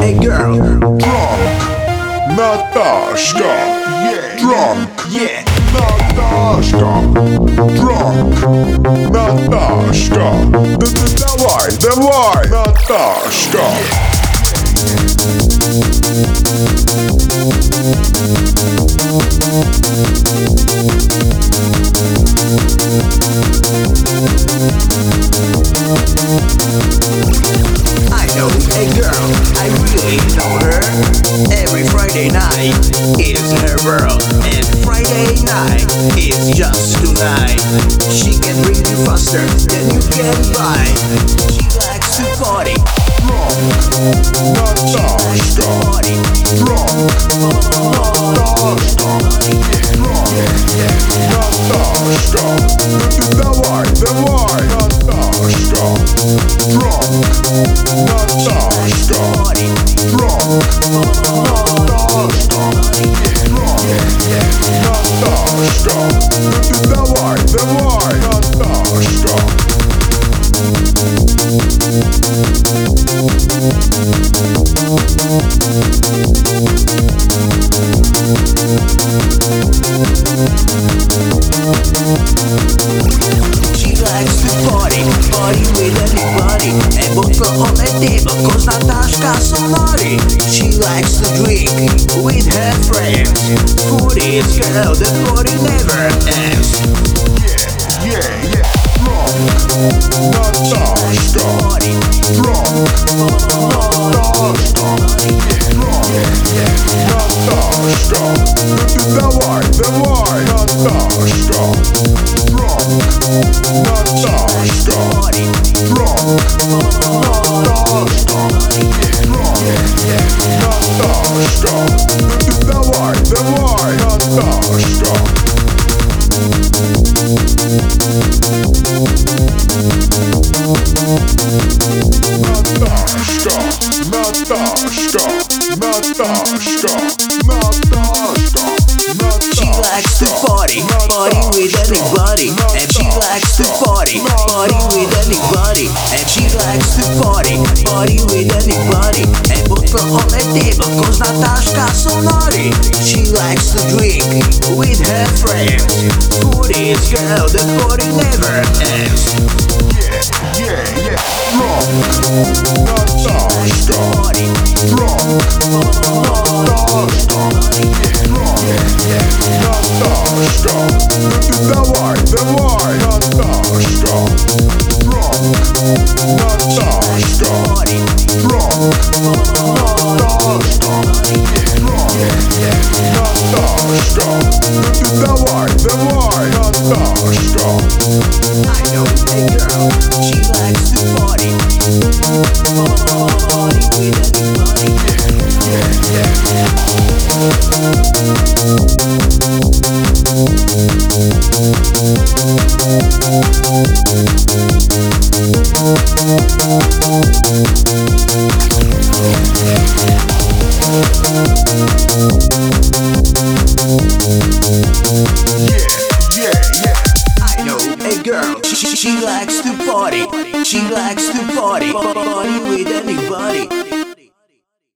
a girl. Drunk Наташка, Yeah. drunk Yeah. Наташка, drunk Наташка. Давай, давай, Наташка. I know a girl, I really know her. Every Friday night is her world, and Friday night is just tonight. She can bring you faster than you can buy. She likes to party, Drunk Наташка, party. drunk Наташка, Наташка. Давай, давай, Наташка. Drunk Наташка, Party, drunk Наташка, Наташка. Давай, давай, Наташка. she likes to party, party with anybody. And vodka on the table, cause Natashka so naughty. She likes to drink with her friends. Foodie is girl, the party never ends. Yeah, yeah. Drunk Наташка, Party, drunk Наташка, Наташка. Давай, давай, Наташка. Drunk Наташка, party, drunk Наташка, Наташка. Давай, давай, Наташка. Наташка, Наташка, Наташка, Наташка, she likes to party, party with anybody. And she likes to party, party with anybody. And she likes to party, party with anybody. And vodka on the table, cause Natashka so naughty. She likes to drink with her friends. Foodie is girl, the party never ends. Yeah, yeah. Drunk Наташка, Party, drunk Наташка, Наташка. Давай, давай, Наташка. Drunk Наташка, party, drunk Наташка, Наташка. Давай, давай, Наташка. I know a girl, she likes to party, party with anybody. Yeah, yeah. I know a girl, she likes to party, she likes to party, party with anybody.